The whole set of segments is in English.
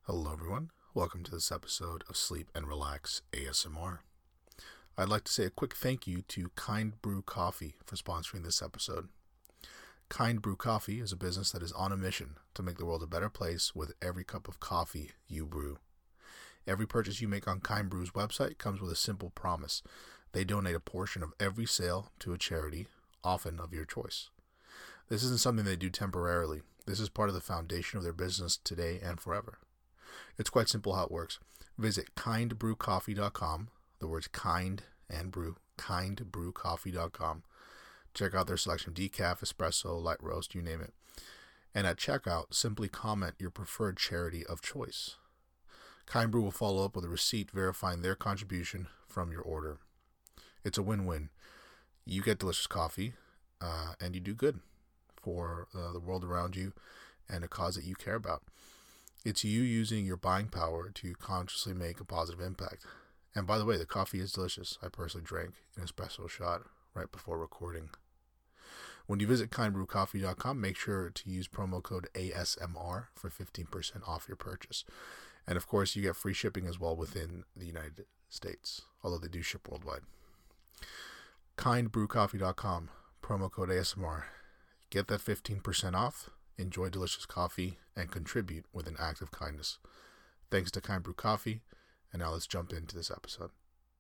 Hello everyone, welcome to this episode of Sleep and Relax ASMR. I'd like to say a quick thank you to Kind Brew Coffee for sponsoring this episode. Kind Brew Coffee is a business that is on a mission to make the world a better place with every cup of coffee you brew. Every purchase you make on Kind Brew's website comes with a simple promise. They donate a portion of every sale to a charity, often of your choice. This isn't something they do temporarily. This is part of the foundation of their business today and forever. It's quite simple how it works. Visit kindbrewcoffee.com, the words kind and brew, kindbrewcoffee.com. Check out their selection of decaf, espresso, light roast, you name it. And at checkout, simply comment your preferred charity of choice. Kind Brew will follow up with a receipt verifying their contribution from your order. It's a win-win. You get delicious coffee, and you do good for the world around you and a cause that you care about. It's you using your buying power to consciously make a positive impact. And by the way, the coffee is delicious. I personally drank an espresso shot right before recording. When you visit kindbrewcoffee.com, make sure to use promo code ASMR for 15% off your purchase. And of course, you get free shipping as well within the United States, although they do ship worldwide. kindbrewcoffee.com, promo code ASMR. Get that 15% off. Enjoy delicious coffee, and contribute with an act of kindness. Thanks to Kind Brew Coffee, and now let's jump into this episode.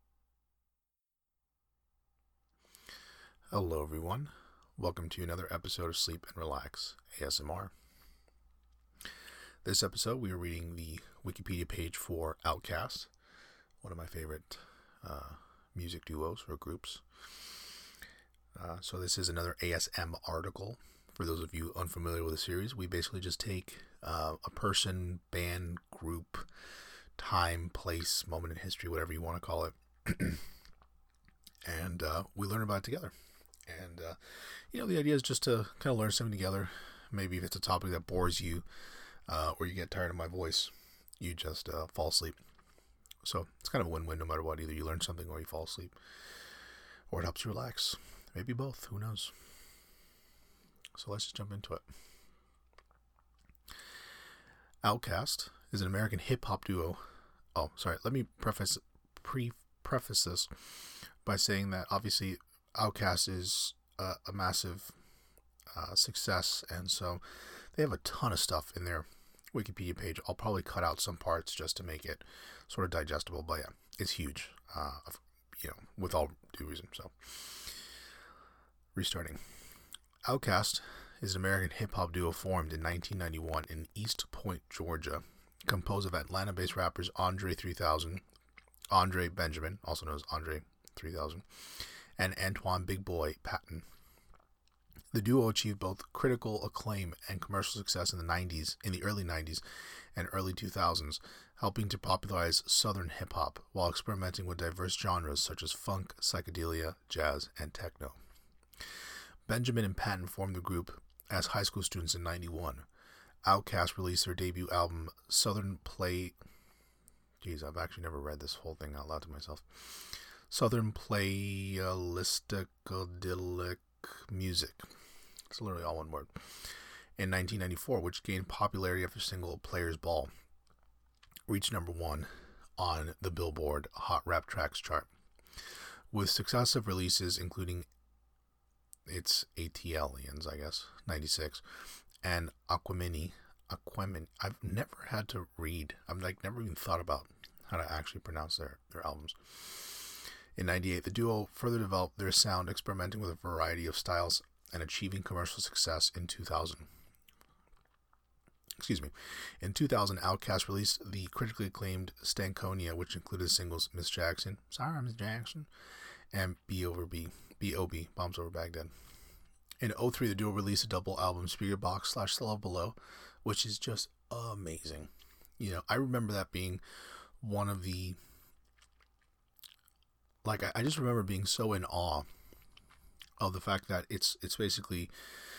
Hello everyone, welcome to another episode of Sleep and Relax ASMR. This episode we are reading the Wikipedia page for OutKast, one of my favorite music duos or groups. So this is another ASM article. For those of you unfamiliar with the series, we basically just take a person, band, group, time, place, moment in history, whatever you want to call it, and we learn about it together. And, the idea is just to kind of learn something together. Maybe if it's a topic that bores you or you get tired of my voice, you just fall asleep. So it's kind of a win-win no matter what. Either you learn something or you fall asleep, or it helps you relax. Maybe both. Who knows? So let's just jump into it. OutKast is an American hip-hop duo. Oh, sorry. Let me preface this by saying that obviously OutKast is a massive success, and so they have a ton of stuff in their Wikipedia page. I'll probably cut out some parts just to make it sort of digestible, but yeah, it's huge, with all due reason. So, restarting. OutKast is an American hip-hop duo formed in 1991 in East Point, Georgia, composed of Atlanta-based rappers Andre 3000, Andre Benjamin, also known as Andre 3000, and Antoine Big Boy Patton. The duo achieved both critical acclaim and commercial success in the early 90s and early 2000s, helping to popularize Southern hip-hop while experimenting with diverse genres such as funk, psychedelia, jazz, and techno. Benjamin and Patton formed the group as high school students in 91. OutKast released their debut album, Southern I've actually never read this whole thing out loud to myself. Southern Playalisticadelic Music. It's literally all one word. In 1994, which gained popularity after single Players Ball reached number 1 on the Billboard Hot Rap Tracks chart. With successive releases including it's ATLians, I guess, 96, and Aquemini. I've never had to read. I've never even thought about how to actually pronounce their albums. In 98, the duo further developed their sound, experimenting with a variety of styles and achieving commercial success in 2000. In 2000, OutKast released the critically acclaimed Stankonia, which included singles Miss Jackson, Sorry Miss Jackson, and B.O.B., Bombs Over Baghdad. In 2003, the duo released a double album, Speakerboxxx / The Love Below, which is just amazing. I remember that being one of the... I just remember being so in awe of the fact that it's basically,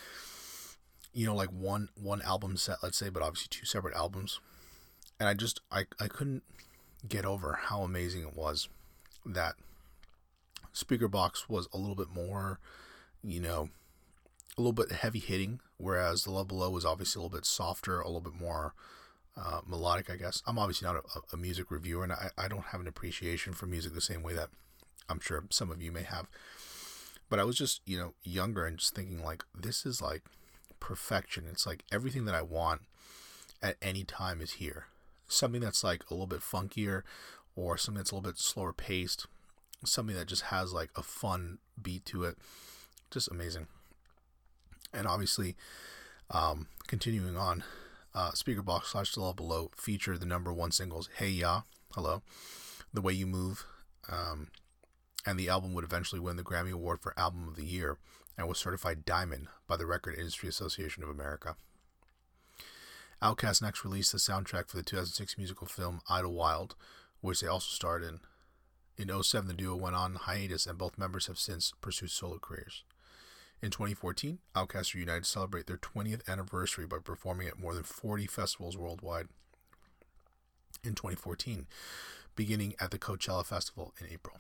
one album set, let's say, but obviously 2 separate albums. And I couldn't get over how amazing it was that Speakerboxxx was a little bit more, a little bit heavy hitting, whereas The Love Below was obviously a little bit softer, a little bit more melodic, I guess. I'm obviously not a music reviewer, and I don't have an appreciation for music the same way that I'm sure some of you may have. But I was just, younger and just thinking, like, this is like perfection. It's like everything that I want at any time is here. Something that's like a little bit funkier, or something that's a little bit slower paced, something that just has like a fun beat to it. Just amazing. And obviously, continuing on, Speakerboxx / The Love Below featured the #1 singles Hey Ya, Hello, The Way You Move, and the album would eventually win the Grammy Award for Album of the Year and was certified Diamond by the Record Industry Association of America. Outkast next released the soundtrack for the 2006 musical film Idlewild, which they also starred in. In 2007, the duo went on hiatus, and both members have since pursued solo careers. In 2014, Outkast reunited to celebrate their 20th anniversary by performing at more than 40 festivals worldwide. In 2014, beginning at the Coachella Festival in April.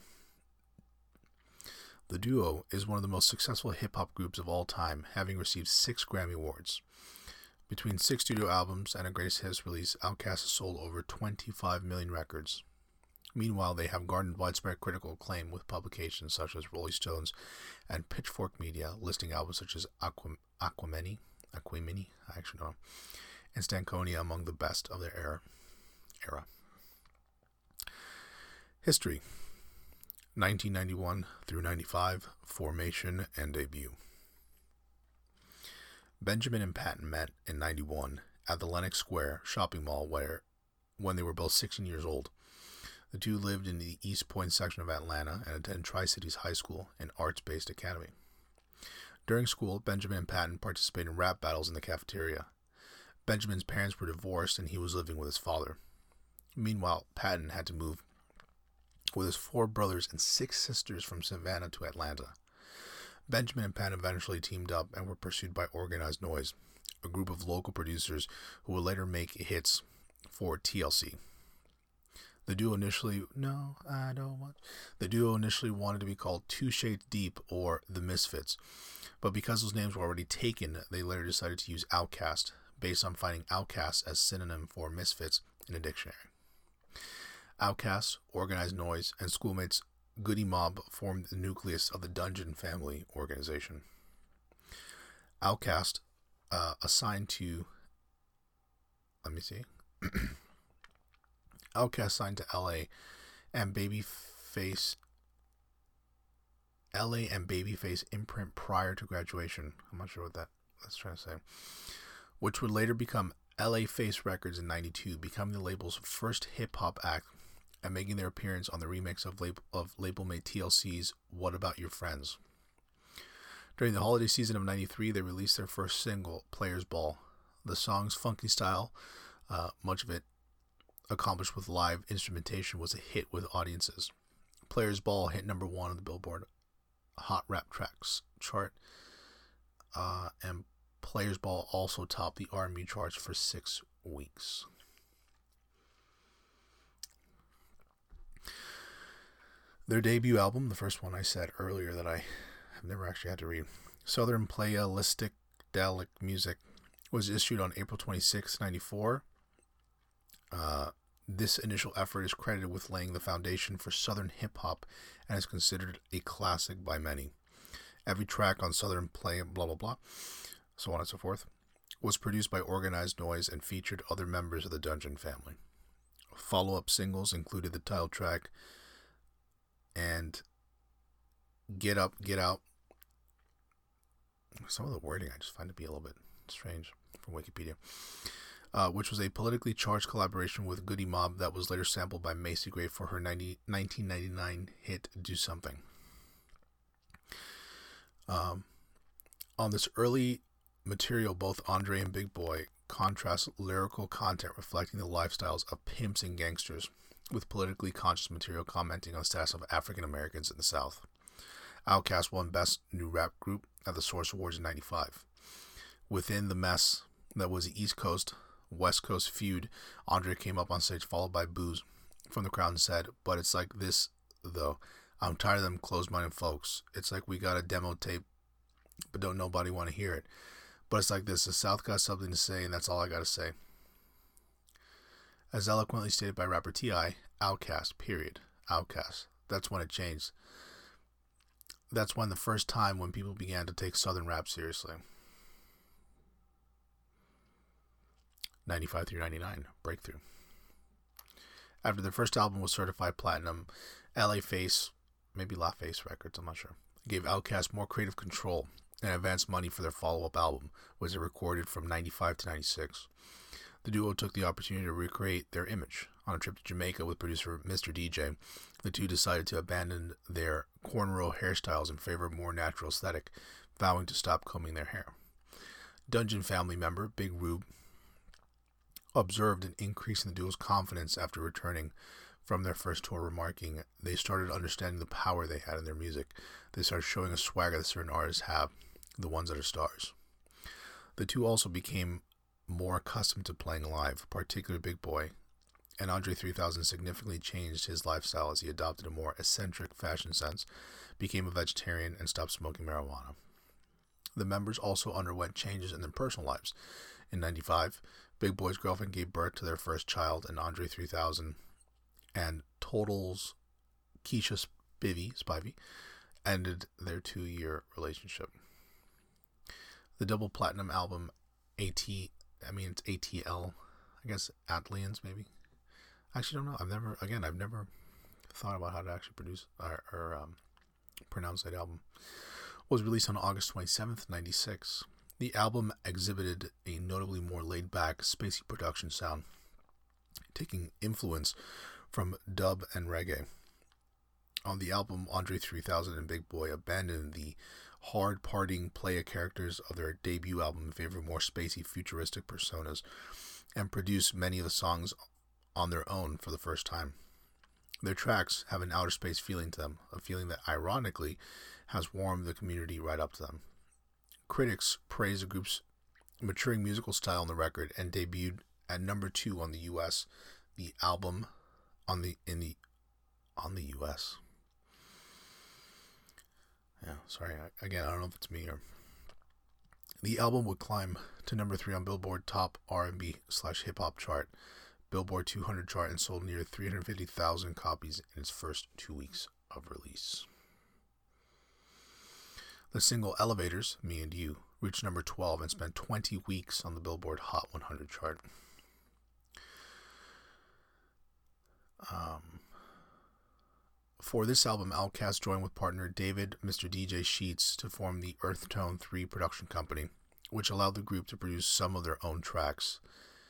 The duo is one of the most successful hip-hop groups of all time, having received 6 Grammy Awards. Between 6 studio albums and a greatest hits release, Outkast has sold over 25 million records. Meanwhile, they have garnered widespread critical acclaim with publications such as Rolling Stones and Pitchfork Media listing albums such as Aquemini, I actually don't know, and Stankonia among the best of their era. History: 1991 through 95, formation and debut. Benjamin and Patton met in 91 at the Lenox Square shopping mall when they were both 16 years old. The two lived in the East Point section of Atlanta and attended Tri-Cities High School, an arts-based academy. During school, Benjamin and Patton participated in rap battles in the cafeteria. Benjamin's parents were divorced and he was living with his father. Meanwhile, Patton had to move with his 4 brothers and 6 sisters from Savannah to Atlanta. Benjamin and Patton eventually teamed up and were pursued by Organized Noise, a group of local producers who would later make hits for TLC. The duo initially wanted to be called Two Shades Deep or The Misfits, but because those names were already taken, they later decided to use Outkast, based on finding outcast as synonym for misfits in a dictionary. Outkast, Organized Noise, and schoolmates Goody Mob formed the nucleus of the Dungeon Family organization. Outkast assigned to Outkast signed to LA and Babyface imprint prior to graduation. I'm not sure what that's trying to say. Which would later become LA Face Records in 92, becoming the label's first hip-hop act and making their appearance on the remix of labelmate TLC's What About Your Friends. During the holiday season of 93, they released their first single, Players Ball. The song's funky style, much of it accomplished with live instrumentation, was a hit with audiences. Players Ball hit #1 on the Billboard Hot Rap Tracks chart, and Players Ball also topped the R&B charts for 6 weeks. Their debut album, the first one I said earlier that I have never actually had to read, Southern Playalistic Music, was issued on April 26, 94. This initial effort is credited with laying the foundation for Southern hip-hop and is considered a classic by many. Every track on Southern Play, blah, blah, blah, so on and so forth, was produced by Organized Noise and featured other members of the Dungeon Family. Follow-up singles included the title track and Get Up, Get Out. Some of the wording I just find to be a little bit strange from Wikipedia. Which was a politically charged collaboration with Goody Mob that was later sampled by Macy Gray for her 1999 hit Do Something. On this early material, both Andre and Big Boy contrast lyrical content reflecting the lifestyles of pimps and gangsters, with politically conscious material commenting on the status of African Americans in the South. Outkast won Best New Rap Group at the Source Awards in 95. Within the mess that was the East Coast West Coast feud, Andre came up on stage followed by boos from the crowd and said, "But it's like this, though. I'm tired of them closed-minded folks. It's like we got a demo tape, but don't nobody want to hear it. But it's like this. The South got something to say, and that's all I got to say." As eloquently stated by rapper T.I., Outkast, period. Outkast. That's when it changed. That's when the first time when people began to take Southern rap seriously. 95 through 99, Breakthrough. After their first album was certified platinum, LA Face, maybe La Face Records, I'm not sure, gave Outkast more creative control and advanced money for their follow-up album, which they recorded from 95 to 96. The duo took the opportunity to recreate their image. On a trip to Jamaica with producer Mr. DJ, the two decided to abandon their cornrow hairstyles in favor of a more natural aesthetic, vowing to stop combing their hair. Dungeon family member Big Rube observed an increase in the duo's confidence after returning from their first tour, remarking, "They started understanding the power they had in their music. They started showing a swagger that certain artists have, the ones that are stars." The two also became more accustomed to playing live, particularly Big Boy, and Andre 3000 significantly changed his lifestyle as he adopted a more eccentric fashion sense, became a vegetarian, and stopped smoking marijuana. The members also underwent changes in their personal lives. In 95, Big Boy's girlfriend gave birth to their first child, and Andre 3000 and Total's Keisha Spivey ended their 2-year relationship. The double platinum album it's ATL, I guess Atlians maybe. I actually don't know. I've never thought about how to actually produce or pronounce that album. Was released on August 27th, 96. The album exhibited a notably more laid-back, spacey production sound, taking influence from dub and reggae. On the album, Andre 3000 and Big Boy abandoned the hard-partying playa characters of their debut album in favor of more spacey, futuristic personas, and produced many of the songs on their own for the first time. Their tracks have an outer space feeling to them, a feeling that ironically has warmed the community right up to them. Critics praised the group's maturing musical style on the record and debuted at number 2 on the U.S. The album on the U.S. Yeah, sorry. Again, I don't know if it's me or... The album would climb to number 3 on Billboard Top R&B/Hip Hop chart, Billboard 200 chart, and sold near 350,000 copies in its first 2 weeks of release. The single Elevators, Me and You, reached number 12 and spent 20 weeks on the Billboard Hot 100 chart. For this album, Outkast joined with partner David Mr. DJ Sheets to form the Earthtone 3 production company, which allowed the group to produce some of their own tracks.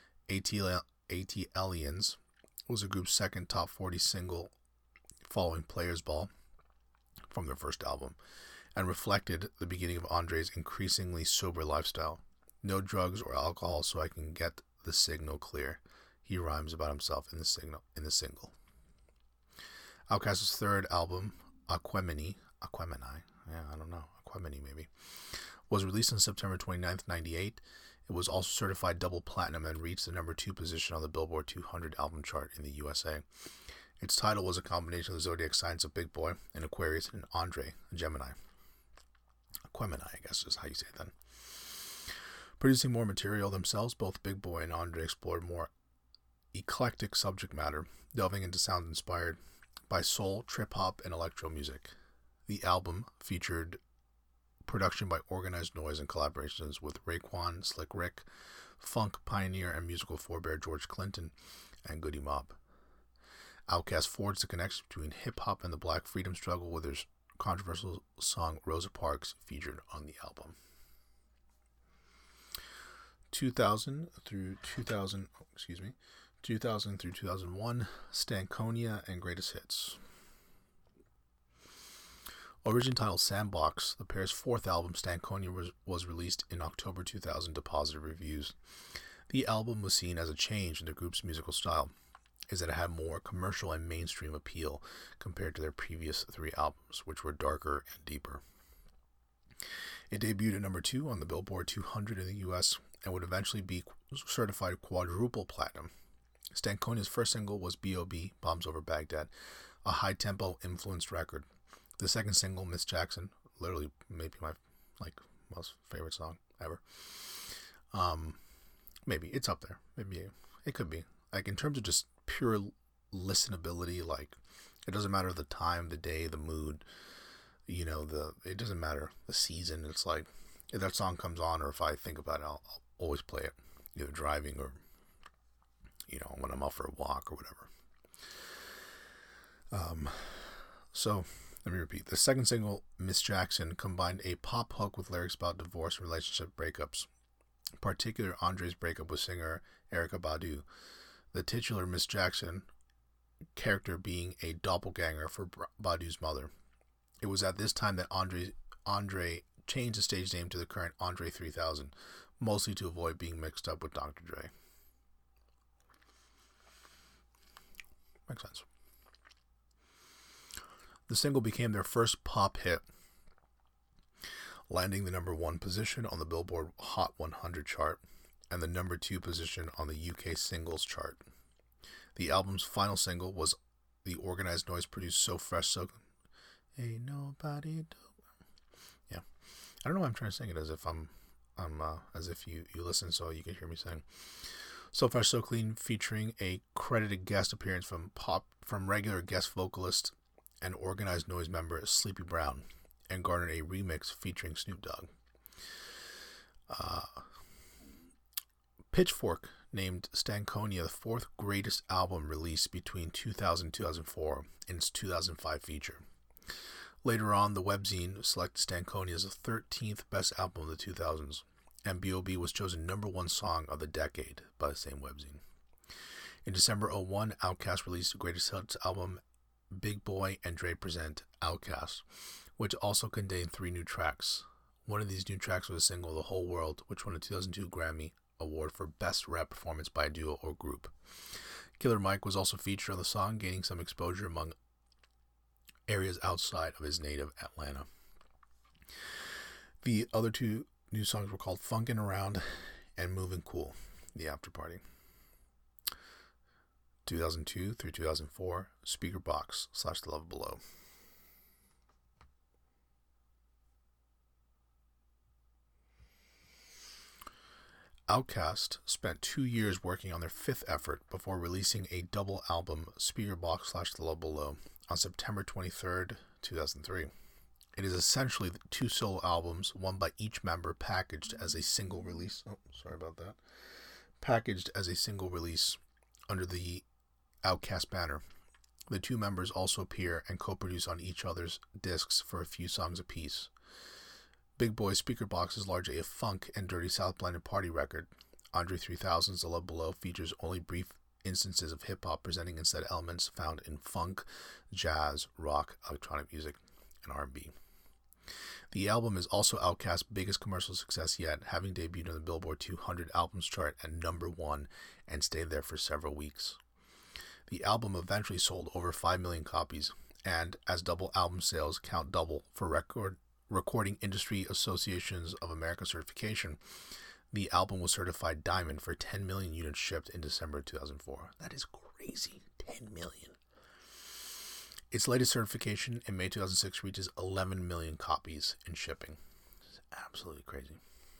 ATLians was the group's second top 40 single following Players Ball from their first album, and reflected the beginning of Andre's increasingly sober lifestyle. No drugs or alcohol so I can get the signal clear. He rhymes about himself in the single. Outkast's third album, Aquemini, maybe, was released on September 29th, 98. It was also certified double platinum and reached the number 2 position on the Billboard 200 album chart in the USA. Its title was a combination of the zodiac signs of Big Boy, an Aquarius, and Andre, a Gemini. Aquemini, I guess is how you say it then. Producing more material themselves, both Big Boy and Andre explored more eclectic subject matter, delving into sounds inspired by soul, trip-hop, and electro music. The album featured production by Organized Noise and collaborations with Raekwon, Slick Rick, funk pioneer and musical forebear George Clinton, and Goody Mob. Outkast forged the connection between hip-hop and the Black freedom struggle with their controversial song Rosa Parks featured on the album. 2000 through 2001, Stankonia and Greatest Hits. Originally titled Sandbox, the pair's fourth album, Stankonia, was released in October 2000 to positive reviews. The album was seen as a change in the group's musical style, as that it had more commercial and mainstream appeal compared to their previous 3 albums, which were darker and deeper. It debuted at number 2 on the Billboard 200 in the US and would eventually be certified quadruple platinum. Stankonia's first single was B.O.B., Bombs Over Baghdad, a high-tempo influenced record. The second single, Miss Jackson, literally maybe my most favorite song ever. Maybe it's up there. Maybe it could be. like in terms of just pure listenability, like it doesn't matter the time, the day, the mood, it doesn't matter the season. It's like if that song comes on, or if I think about it, I'll always play it, either driving or when I'm out for a walk or whatever. So let me repeat. The second single, Miss Jackson, combined a pop hook with lyrics about divorce and relationship breakups. In particular, Andre's breakup with singer Erykah Badu. The titular Miss Jackson character being a doppelganger for Badu's mother. It was at this time that Andre changed the stage name to the current Andre 3000, mostly to avoid being mixed up with Dr. Dre. Makes sense. The single became their first pop hit, landing the number 1 position on the Billboard Hot 100 chart and the number 2 position on the UK singles chart. The album's final single was the Organized Noise produced So Fresh So Ain't Nobody Do. Yeah, I don't know why I'm trying to sing it as if I'm as if you listen so you can hear me sing. So Fresh So Clean, featuring a credited guest appearance from regular guest vocalist and Organized Noise member Sleepy Brown, and garnered a remix featuring Snoop Dogg. Pitchfork named Stankonia the 4th greatest album released between 2000 and 2004 in its 2005 feature. Later on, the webzine selected Stankonia as the 13th best album of the 2000s, and B.O.B. was chosen number 1 song of the decade by the same webzine. In December 2001, Outkast released the greatest hits album Big Boy and Dre Present Outkast, which also contained 3 new tracks. One of these new tracks was a single, The Whole World, which won a 2002 Grammy Award for Best Rap Performance by a Duo or Group. Killer Mike was also featured on the song, gaining some exposure among areas outside of his native Atlanta. The other 2 new songs were called Funkin' Around and Moving Cool, the after party. 2002 through 2004, Speakerboxxx / The Love Below. Outkast spent 2 years working on their 5th effort before releasing a double album, Speakerboxxx / The Love Below, on September 23rd, 2003. It is essentially 2 solo albums, one by each member, packaged as a single release. Packaged as a single release under the Outkast banner. The 2 members also appear and co-produce on each other's discs for a few songs apiece. Big Boy's Speakerboxxx is largely a funk and Dirty South blended party record. Andre 3000's The Love Below features only brief instances of hip-hop, presenting instead elements found in funk, jazz, rock, electronic music, and R&B. The album is also Outkast's biggest commercial success yet, having debuted on the Billboard 200 albums chart at number 1 and stayed there for several weeks. The album eventually sold over 5 million copies, and as double album sales count double for Recording Industry Associations of America certification, the album was certified diamond for 10 million units shipped in December 2004. That is crazy. 10 million. Its latest certification in May 2006 reaches 11 million copies in shipping. It's absolutely crazy.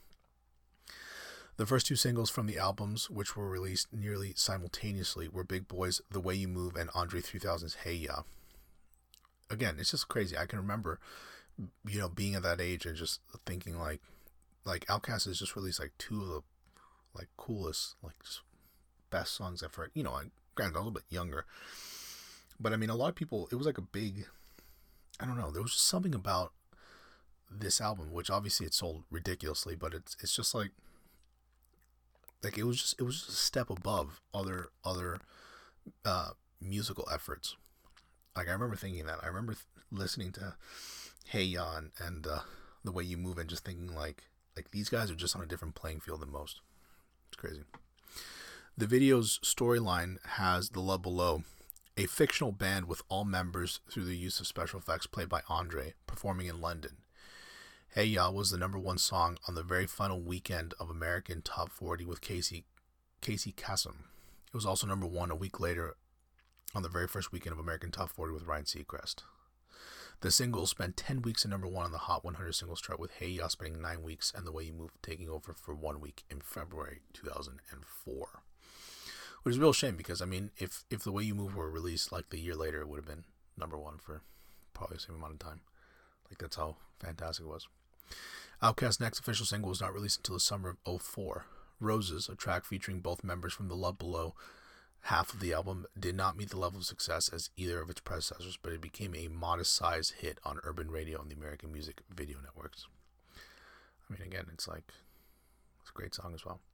The first 2 singles from the albums, which were released nearly simultaneously, were Big Boy's The Way You Move and Andre 3000's Hey Ya. Again, it's just crazy. I can remember, being at that age and just thinking like Outkast has just released like 2 of the coolest, just best songs I've heard. Granted, I was a little bit younger, but I mean, a lot of people, it was like a big, I don't know, there was just something about this album, which obviously it sold ridiculously, but it's just like it was just a step above other musical efforts. I remember thinking that. I remember listening to Hey Ya and The Way You Move and just thinking like these guys are just on a different playing field than most. It's crazy. The video's storyline has The Love Below, a fictional band with all members through the use of special effects played by Andre, performing in London. Hey Ya was the number 1 song on the very final weekend of American Top 40 with Casey Kasem. It was also number 1 a week later on the very first weekend of American Top 40 with Ryan Seacrest. The single spent 10 weeks at number 1 on the Hot 100 singles chart, with Hey Ya spending 9 weeks and The Way You Move taking over for 1 week in February 2004. Which is a real shame because, I mean, if The Way You Move were released like the year later, it would have been #1 for probably the same amount of time. Like, that's how fantastic it was. Outkast's next official single was not released until the summer of 2004. Roses, a track featuring both members from the Love Below half of the album, did not meet the level of success as either of its predecessors, but it became a modest-sized hit on urban radio and the American music video networks. I mean, again, it's a great song as well.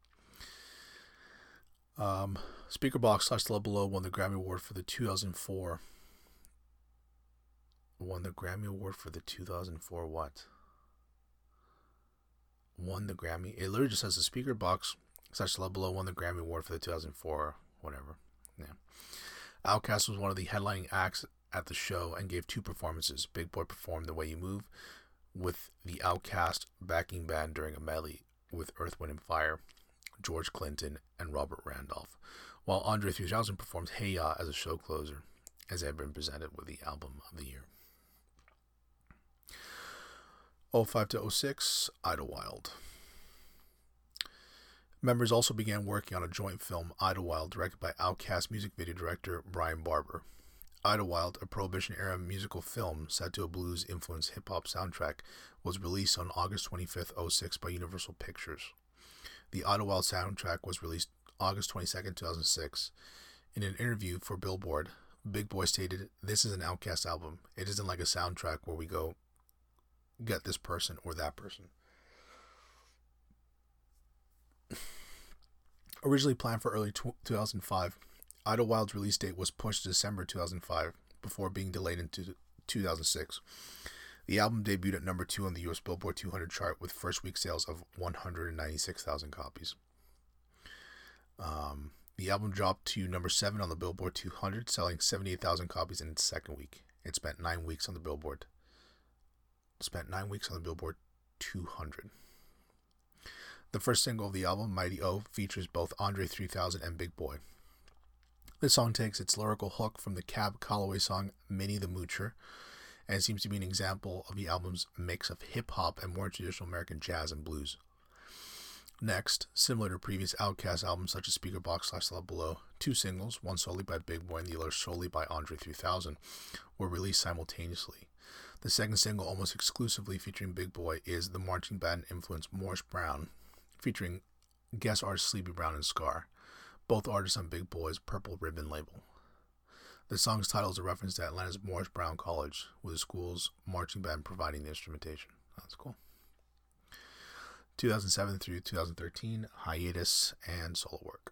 Speakerboxx / Love Below won the Grammy Award for the 2004. Won the Grammy Award for the 2004 what? Won the Grammy. It literally just says the Speakerboxx / Love Below won the Grammy Award for the 2004 whatever. Yeah. Outkast was one of the headlining acts at the show and gave 2 performances. Big Boi performed The Way You Move with the Outkast backing band during a medley with Earth, Wind & Fire, George Clinton, and Robert Randolph, while Andre 3000 performed Hey Ya as a show closer, as they had been presented with the Album of the Year. 2005 to 2006, Idlewild. Members also began working on a joint film, Idlewild, directed by Outkast music video director Brian Barber. Idlewild, a Prohibition-era musical film set to a blues-influenced hip-hop soundtrack, was released on August 25, 2006 by Universal Pictures. The Idlewild soundtrack was released August 22, 2006. In an interview for Billboard, Big Boi stated, "This is an Outkast album. It isn't like a soundtrack where we go get this person or that person." Originally planned for early 2005, Idlewild's release date was pushed to December 2005 before being delayed into 2006. The album debuted at #2 on the US Billboard 200 chart with first week sales of 196,000 copies. The album dropped to #7 on the Billboard 200, selling 78,000 copies in its second week. It spent 9 weeks on the Billboard 200. The first single of the album, Mighty O, features both Andre 3000 and Big Boi. This song takes its lyrical hook from the Cab Calloway song Minnie the Moocher, and seems to be an example of the album's mix of hip-hop and more traditional American jazz and blues. Next, similar to previous Outkast albums such as Speakerboxx / Love Below, 2 singles, one solely by Big Boi and the other solely by Andre 3000, were released simultaneously. The second single, almost exclusively featuring Big Boi, is the marching band-influenced Morris Brown, featuring guest artists Sleepy Brown and Scar, both artists on Big Boi's Purple Ribbon label. The song's title is a reference to Atlanta's Morris Brown College, with the school's marching band providing the instrumentation. That's cool. 2007 through 2013, hiatus and solo work.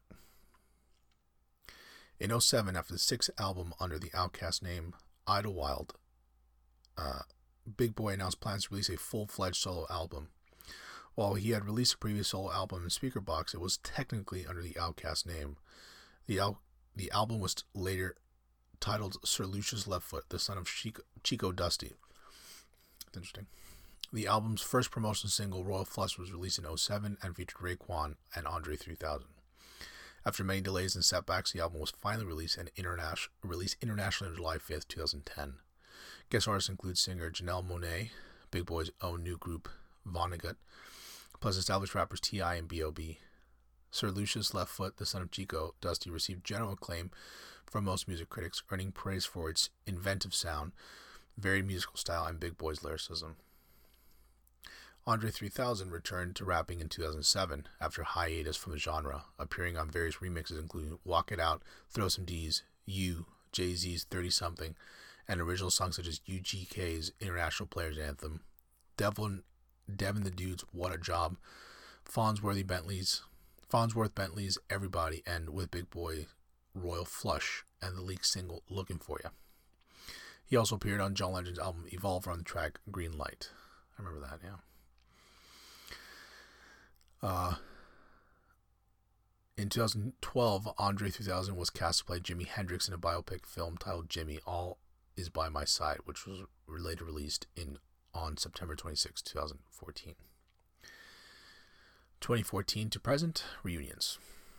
In 2007, after the 6th album under the Outkast name, Idlewild, Big Boi announced plans to release a full-fledged solo album. While he had released a previous solo album in Speakerboxx, it was technically under the Outkast name. The album was later titled Sir Lucius Leftfoot, the son of Chico Dusty. That's interesting. The album's first promotional single, Royal Flush, was released in 2007 and featured Raekwon and Andre 3000. After many delays and setbacks, the album was finally released internationally on July 5th, 2010. Guest artists include singer Janelle Monáe, Big Boi's own new group Vonnegut, plus established rappers T.I. and B.O.B. Sir Lucius Leftfoot, the son of Chico Dusty, received general acclaim from most music critics, earning praise for its inventive sound, varied musical style, and Big Boi's lyricism. Andre 3000 returned to rapping in 2007 after hiatus from the genre, appearing on various remixes including Walk It Out, Throw Some D's, You, Jay-Z's 30-Something, and original songs such as UGK's International Players Anthem, Devin the Dude's What a Job, Farnsworth Bentley's Everybody, and with Big Boi, Royal Flush, and the leaked single Looking For Ya. He also appeared on John Legend's album Evolve on the track Green Light. I remember that, yeah. In 2012, Andre 3000 was cast to play Jimi Hendrix in a biopic film titled Jimmy, All Is By My Side, which was later released on September 26, 2014. 2014 to present, reunions.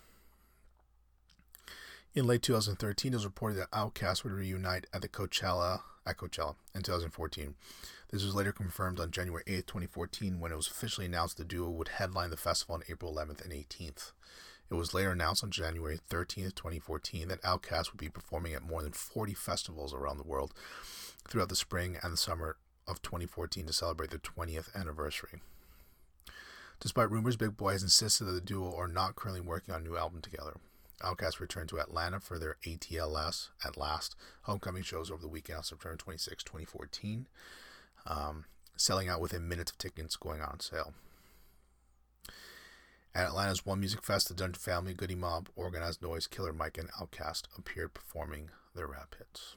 In late 2013, it was reported that Outkast would reunite at Coachella in 2014. This was later confirmed on January 8, 2014, when it was officially announced the duo would headline the festival on April 11th and 18th. It was later announced on January 13th, 2014 that Outkast would be performing at more than 40 festivals around the world throughout the spring and the summer of 2014 to celebrate their 20th anniversary. Despite rumors, Big Boi has insisted that the duo are not currently working on a new album together. Outkast returned to Atlanta for their ATLS at Last homecoming shows over the weekend on September 26, 2014, selling out within minutes of tickets going on sale. At Atlanta's One Music Fest, the Dungeon Family, Goody Mob, Organized Noise, Killer Mike, and Outkast appeared performing their rap hits.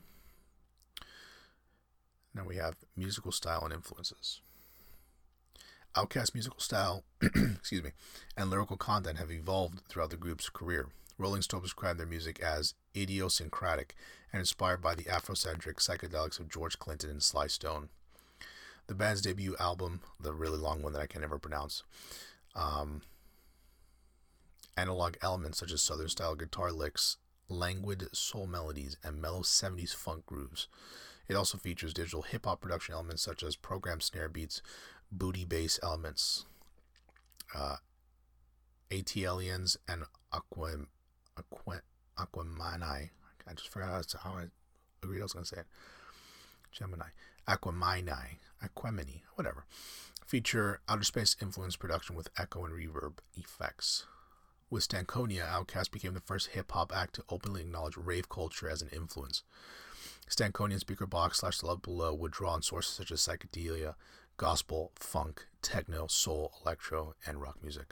Now we have musical style and influences. Outkast's musical style and lyrical content have evolved throughout the group's career. Rolling Stone described their music as idiosyncratic and inspired by the Afrocentric psychedelics of George Clinton and Sly Stone. The band's debut album, the really long one that I can never pronounce, analog elements such as Southern-style guitar licks, languid soul melodies, and mellow 70s funk grooves. It also features digital hip-hop production elements such as programmed snare beats, booty bass elements, ATLians, and Aquemini. I just forgot how I agreed I was going to say it. Aquemini, whatever. Feature outer space influence production with echo and reverb effects. With Stankonia, Outkast became the first hip-hop act to openly acknowledge rave culture as an influence. Stankonia Speaker Box / The Love Below would draw on sources such as psychedelia, gospel, funk, techno, soul, electro, and rock music.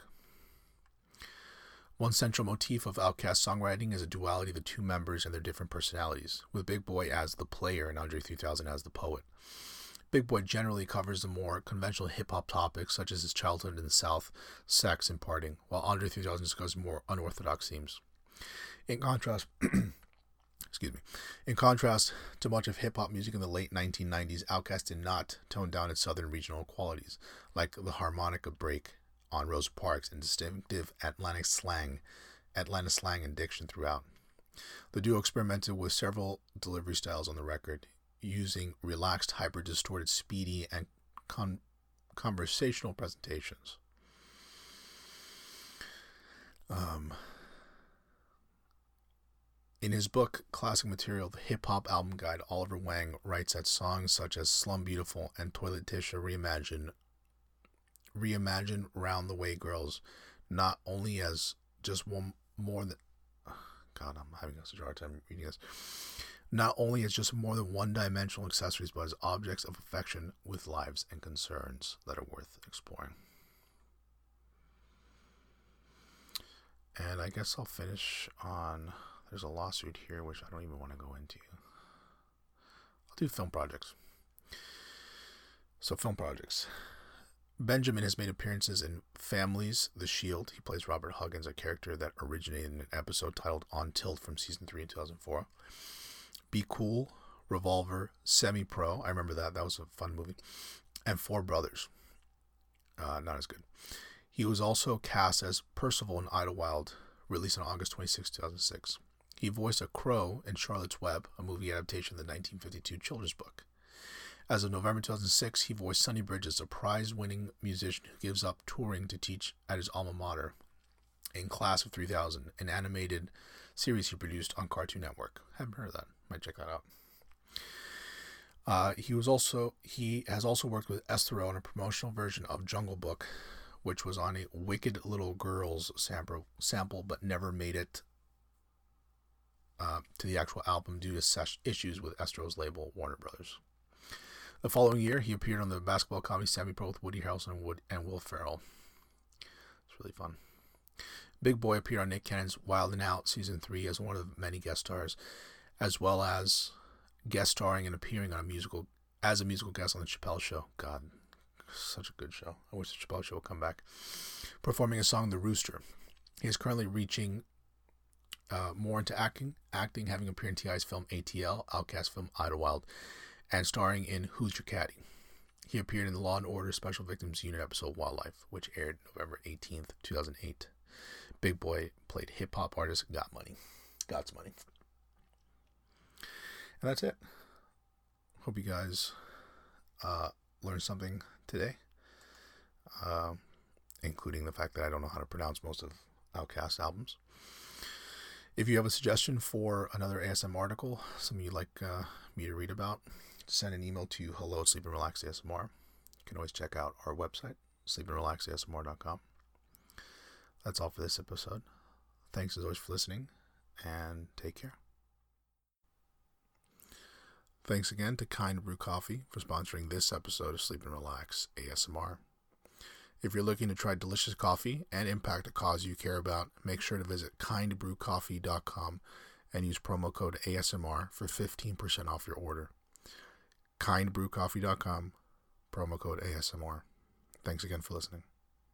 One central motif of Outkast songwriting is a duality of the two members and their different personalities, with Big Boi as the player and Andre 3000 as the poet. Big Boi generally covers the more conventional hip-hop topics such as his childhood in the South, sex, and partying, while Andre 3000 discusses more unorthodox themes. In contrast to much of hip-hop music in the late 1990s, Outkast did not tone down its southern regional qualities, like the harmonica break on Rosa Parks and distinctive Atlanta slang and diction throughout. The duo experimented with several delivery styles on the record, using relaxed, hyper-distorted, speedy, and conversational presentations. In his book, Classic Material, The Hip-Hop Album Guide, Oliver Wang writes that songs such as Slum Beautiful and Toilet Tissue reimagine Round the Way Girls not only as just one more than... God, I'm having such a hard time reading this. Not only as just more than one-dimensional accessories, but as objects of affection with lives and concerns that are worth exploring. And I guess I'll finish on... There's a lawsuit here, which I don't even want to go into. I'll do film projects. So, film projects. Benjamin has made appearances in Families, The Shield. He plays Robert Huggins, a character that originated in an episode titled On Tilt from Season 3 in 2004. Be Cool, Revolver, Semi-Pro. I remember that. That was a fun movie. And Four Brothers. Not as good. He was also cast as Percival in Idlewild, released on August 26, 2006. He voiced a crow in Charlotte's Web, a movie adaptation of the 1952 children's book. As of November 2006, he voiced Sonny Bridges, a prize-winning musician who gives up touring to teach at his alma mater, in Class of 3000, an animated series he produced on Cartoon Network. Haven't heard of that. Might check that out. He has also worked with Esther on a promotional version of Jungle Book, which was on a Wicked Little Girls sample, but never made it to the actual album due to issues with Estro's label, Warner Brothers. The following year, he appeared on the basketball comedy Semi-Pro with Woody Harrelson and Will Ferrell. It's really fun. Big Boi appeared on Nick Cannon's Wild 'N Out Season 3 as one of many guest stars, as well as guest starring and appearing on as a musical guest on The Chappelle Show. God, such a good show. I wish The Chappelle Show would come back. Performing his song The Rooster. He is currently reaching more into acting, having appeared in T.I.'s film ATL, Outkast film Idlewild, and starring in Who's Your Caddy. He appeared in the Law & Order Special Victims Unit episode Wildlife, which aired November 18th, 2008. Big Boi played hip-hop artist Got Money. God's Money. And that's it. Hope you guys learned something today, including the fact that I don't know how to pronounce most of Outkast albums. If you have a suggestion for another ASMR article, something you'd like me to read about, send an email to hello@sleepandrelaxasmr. You can always check out our website, sleepandrelaxasmr.com. That's all for this episode. Thanks as always for listening, and take care. Thanks again to Kind Brew Coffee for sponsoring this episode of Sleep and Relax ASMR. If you're looking to try delicious coffee and impact a cause you care about, make sure to visit kindbrewcoffee.com and use promo code ASMR for 15% off your order. kindbrewcoffee.com, promo code ASMR. Thanks again for listening.